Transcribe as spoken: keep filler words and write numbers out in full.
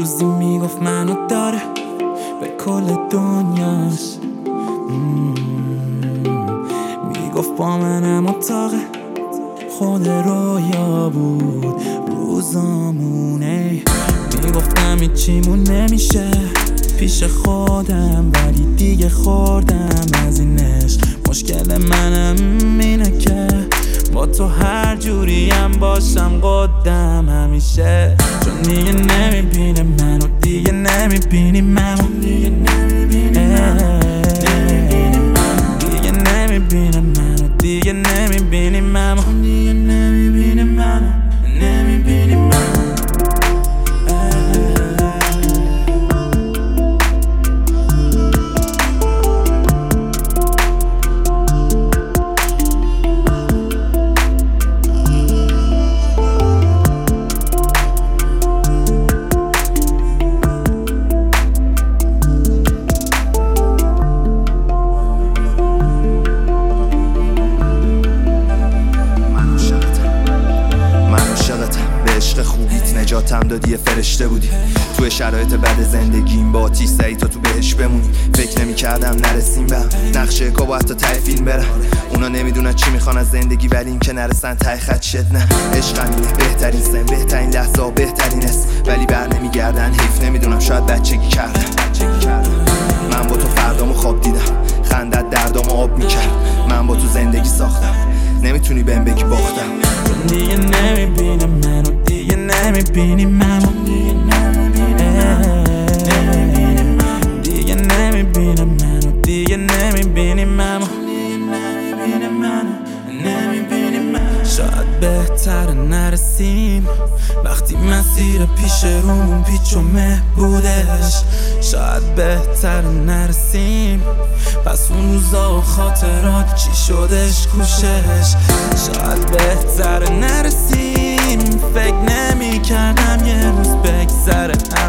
روزی میگفت منو داره به کل دنیاش، میگفت با منم اتاقه خود رویا بود روزامونه. میگفتم هیچیمون نمیشه پیش خودم، ولی دیگه خوردم از اینش. مشکل منم اینه که با تو هر جوریم باشم قدم همیشه، چون دیگه نمیبینه منو، دیگه نمیبینی منو، دیگه نمیبینی منو، دیگه نمیبینه منو، دیگه نمیبینی منو، دیگه نمیبینی منو، نمیبینی منو. نجاتم دادی، فرشته بودی توی شرایط بد زندگیم، با آتیش زدی تا تو بهش بمونی. فکر نمی کردم نرسیم به هم، نقشه کا با حتی ته فیلم برم. اونا نمیدونن چی میخوان از زندگی، ولی این که نرسن ته خط شد. نه عشق همینه، بهترین سن، بهترین لحظه ها، بهترین است، ولی بر نمیگردن. حیف نمیدونم، شاید بچگی کردم. من با تو فردامو خواب دیدم، خندت دردامو آب میکرد. من با تو زندگی ساختم، نمیتونی بهم بگی باختم. دیگه نمیبینه منو، دیگه نمیبینی منو، دیگه نمیبینه منو، دیگه نمیبینی منو، نمیبینی منو. شاید بهتر نرسیم وقتی مسیر پیش رومون پیچ و مه بودش. شاید بهتر نرسیم پس اون روزا و خاطرات چی شدش کوشش. شاید بهتر نرسیم، فکر نمی کردم یه روز بگذره.